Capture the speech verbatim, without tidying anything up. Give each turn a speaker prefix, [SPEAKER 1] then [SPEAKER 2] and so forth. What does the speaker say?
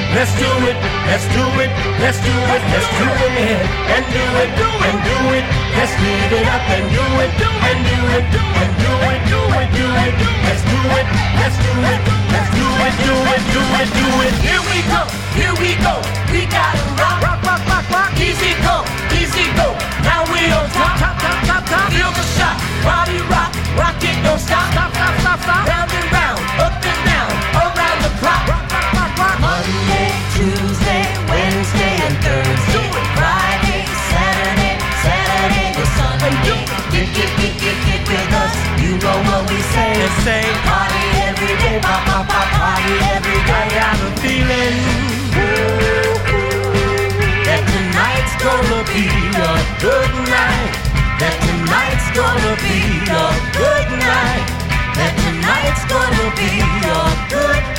[SPEAKER 1] let's do it, let's do it, let's do it, let's do it, and do it, and do it, let's live it up and do it, and do it, and do it, do it, do it, let's do it, let's do it, let's do it, do it, do it, do it. Here we go, here we go, we gotta rock, rock, rock, rock, rock. Easy go, easy go, now we on top, top, top, top, top. Feel the shot, body rock, rock it, don't stop, stop, stop, stop, stop. Round and round, up and down, around the clock. Rock, rock, rock, rock. Monday, Tuesday, Wednesday, and Thursday. Friday, Saturday, Saturday to Sunday. Get, get, get, get, get with us. You know what we say. We say party every day, pop, pop, pop, party every day. I got a feeling that tonight's gonna be a good night. That tonight's gonna be a good night. That tonight's gonna be a good night.